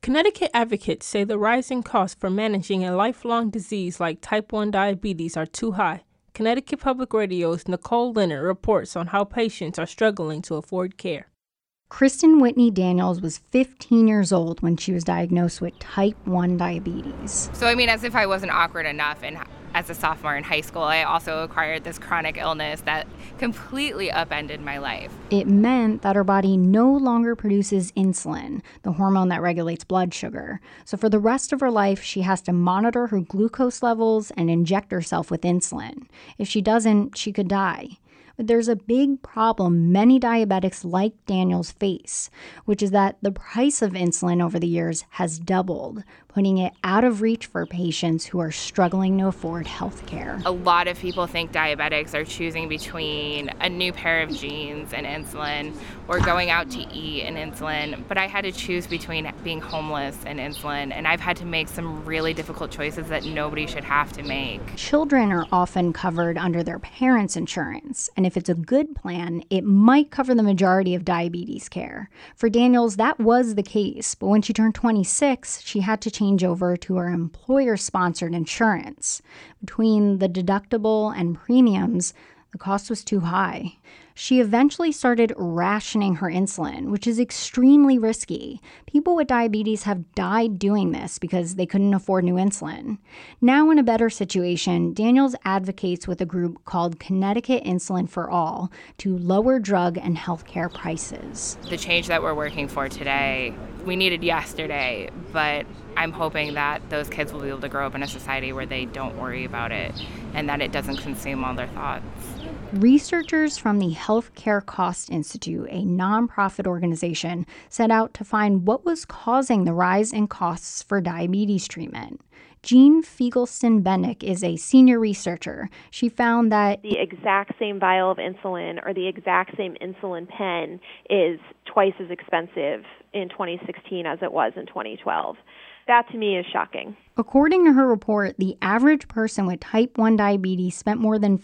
Connecticut advocates say the rising costs for managing a lifelong disease like type 1 diabetes are too high. Connecticut Public Radio's Nicole Leonard reports on how patients are struggling to afford care. Kristen Whitney Daniels was 15 years old when she was diagnosed with type 1 diabetes. So, as if I wasn't awkward enough, and as a sophomore in high school, I also acquired this chronic illness that completely upended my life. It meant that her body no longer produces insulin, the hormone that regulates blood sugar. So for the rest of her life, she has to monitor her glucose levels and inject herself with insulin. If she doesn't, she could die. But there's a big problem many diabetics like Daniels face, which is that the price of insulin over the years has doubled, putting it out of reach for patients who are struggling to afford health care. A lot of people think diabetics are choosing between a new pair of jeans and insulin or going out to eat and insulin, but I had to choose between being homeless and insulin, and I've had to make some really difficult choices that nobody should have to make. Children are often covered under their parents' insurance, and if it's a good plan, it might cover the majority of diabetes care. For Daniels, that was the case, but when she turned 26, she had to change over to her employer-sponsored insurance. Between the deductible and premiums, the cost was too high. She eventually started rationing her insulin, which is extremely risky. People with diabetes have died doing this because they couldn't afford new insulin. Now in a better situation, Daniels advocates with a group called Connecticut Insulin for All to lower drug and healthcare prices. The change that we're working for today, we needed yesterday, but I'm hoping that those kids will be able to grow up in a society where they don't worry about it and that it doesn't consume all their thoughts. Researchers from the Healthcare Cost Institute, a nonprofit organization, set out to find what was causing the rise in costs for diabetes treatment. Jean Fiegelson-Bennick is a senior researcher. She found that the exact same vial of insulin or the exact same insulin pen is twice as expensive in 2016 as it was in 2012. That, to me, is shocking. According to her report, the average person with type 1 diabetes spent more than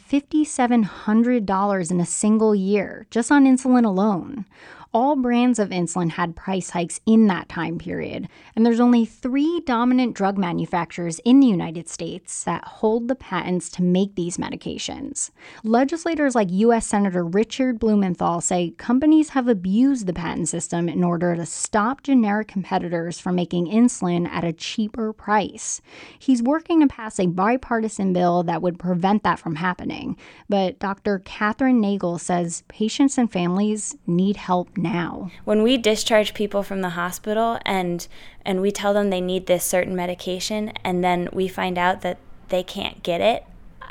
$5,700 in a single year, just on insulin alone. All brands of insulin had price hikes in that time period, and there's only 3 dominant drug manufacturers in the United States that hold the patents to make these medications. Legislators like U.S. Senator Richard Blumenthal say companies have abused the patent system in order to stop generic competitors from making insulin at a cheaper price. He's working to pass a bipartisan bill that would prevent that from happening, but Dr. Catherine Nagel says patients and families need help now. When we discharge people from the hospital and we tell them they need this certain medication and then we find out that they can't get it,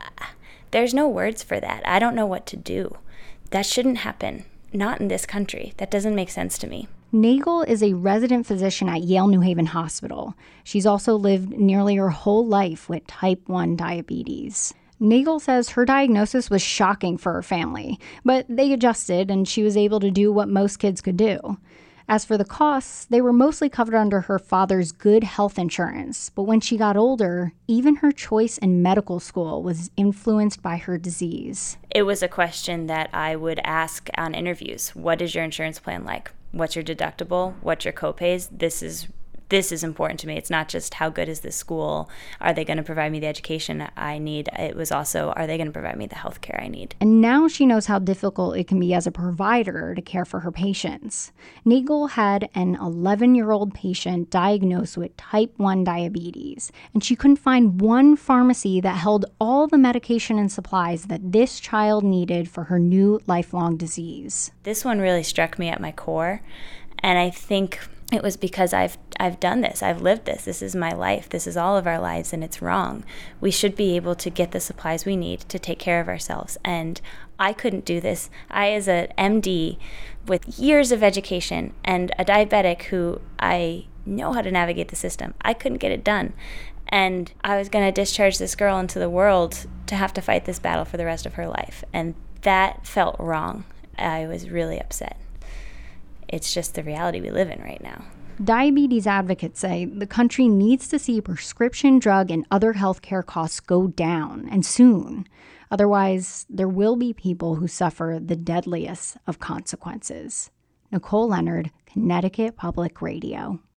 there's no words for that. I don't know what to do. That shouldn't happen. Not in this country. That doesn't make sense to me. Nagel is a resident physician at Yale New Haven Hospital. She's also lived nearly her whole life with type 1 diabetes. Nagel says her diagnosis was shocking for her family, but they adjusted and she was able to do what most kids could do. As for the costs, they were mostly covered under her father's good health insurance, but when she got older, even her choice in medical school was influenced by her disease. It was a question that I would ask on interviews. What is your insurance plan like? What's your deductible? What's your copays? This is important to me. It's not just how good is this school? Are they going to provide me the education I need? It was also, are they going to provide me the health care I need? And now she knows how difficult it can be as a provider to care for her patients. Nagel had an 11-year-old patient diagnosed with type 1 diabetes, and she couldn't find one pharmacy that held all the medication and supplies that this child needed for her new lifelong disease. This one really struck me at my core, and I think it was because I've done this. I've lived this. This is my life. This is all of our lives, and it's wrong. We should be able to get the supplies we need to take care of ourselves. And I couldn't do this. I, as an MD with years of education and a diabetic who I know how to navigate the system, I couldn't get it done. And I was going to discharge this girl into the world to have to fight this battle for the rest of her life. And that felt wrong. I was really upset. It's just the reality we live in right now. Diabetes advocates say the country needs to see prescription drug and other healthcare costs go down, and soon. Otherwise, there will be people who suffer the deadliest of consequences. Nicole Leonard, Connecticut Public Radio.